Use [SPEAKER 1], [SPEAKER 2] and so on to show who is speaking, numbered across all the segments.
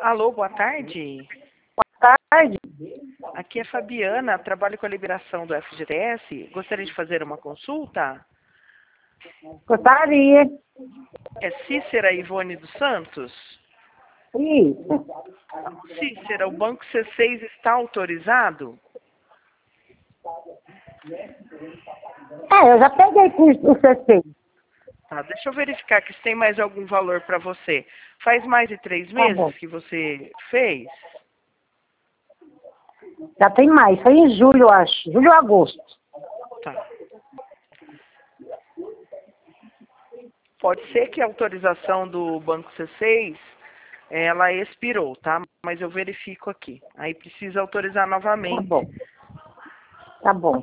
[SPEAKER 1] Alô, boa tarde.
[SPEAKER 2] Boa tarde.
[SPEAKER 1] Aqui é Fabiana, trabalho com a liberação do FGTS. Gostaria de fazer uma consulta?
[SPEAKER 2] Gostaria.
[SPEAKER 1] É Cícera Ivone dos Santos?
[SPEAKER 2] Isso.
[SPEAKER 1] Cícera, o Banco C6 está autorizado?
[SPEAKER 2] Eu já peguei com o C6.
[SPEAKER 1] Tá, deixa eu verificar aqui se tem mais algum valor para você. Faz mais de 3
[SPEAKER 2] Tá bom.
[SPEAKER 1] meses que você fez?
[SPEAKER 2] Já tem mais. Foi em julho, eu acho. Julho ou agosto.
[SPEAKER 1] Tá. Pode ser que a autorização do Banco C6, ela expirou, tá? Mas eu verifico aqui. Aí precisa autorizar
[SPEAKER 2] Tá
[SPEAKER 1] novamente.
[SPEAKER 2] bom. Tá bom.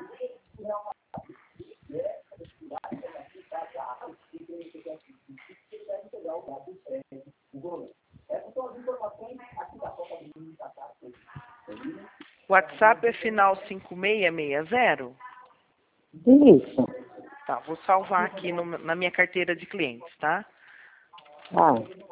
[SPEAKER 1] WhatsApp é final 5660?
[SPEAKER 2] Isso.
[SPEAKER 1] Tá, vou salvar aqui na minha carteira de clientes, tá?
[SPEAKER 2] Ah.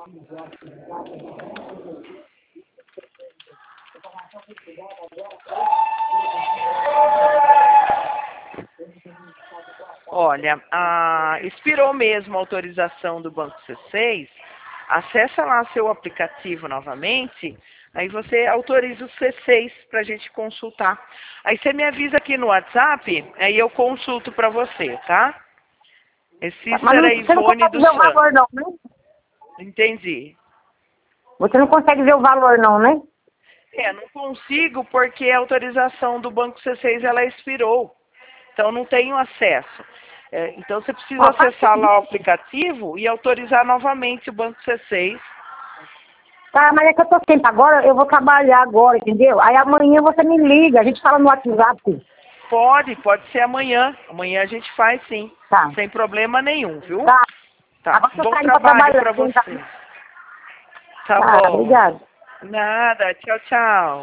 [SPEAKER 1] Olha, expirou mesmo a autorização do Banco C6. Acessa lá seu aplicativo novamente. Aí você autoriza o C6 para a gente consultar. Aí você me avisa aqui no WhatsApp, aí eu consulto para você, tá? É
[SPEAKER 2] Mas
[SPEAKER 1] Cícera
[SPEAKER 2] você não
[SPEAKER 1] Ivone
[SPEAKER 2] consegue
[SPEAKER 1] dos
[SPEAKER 2] ver o
[SPEAKER 1] Santos.
[SPEAKER 2] valor não, né?
[SPEAKER 1] Entendi.
[SPEAKER 2] Você não consegue ver o valor não, né?
[SPEAKER 1] Não consigo porque a autorização do Banco C6 ela expirou. Então não tenho acesso. Então você precisa
[SPEAKER 2] Ó, faz o
[SPEAKER 1] acessar lá o
[SPEAKER 2] seguinte.
[SPEAKER 1] aplicativo e autorizar novamente o Banco C6.
[SPEAKER 2] Tá, mas é que eu tô sem tempo agora, eu vou trabalhar agora, entendeu? Aí amanhã você me liga, a gente fala no WhatsApp.
[SPEAKER 1] Pode ser amanhã. Amanhã a gente faz sim.
[SPEAKER 2] Tá.
[SPEAKER 1] Sem problema nenhum, viu?
[SPEAKER 2] Tá.
[SPEAKER 1] Tá.
[SPEAKER 2] Agora eu tô
[SPEAKER 1] Bom
[SPEAKER 2] saindo pra
[SPEAKER 1] trabalho
[SPEAKER 2] trabalhar.
[SPEAKER 1] para
[SPEAKER 2] Tá,
[SPEAKER 1] você. Tá
[SPEAKER 2] tá,
[SPEAKER 1] bom.
[SPEAKER 2] obrigado.
[SPEAKER 1] Nada. Tchau, tchau.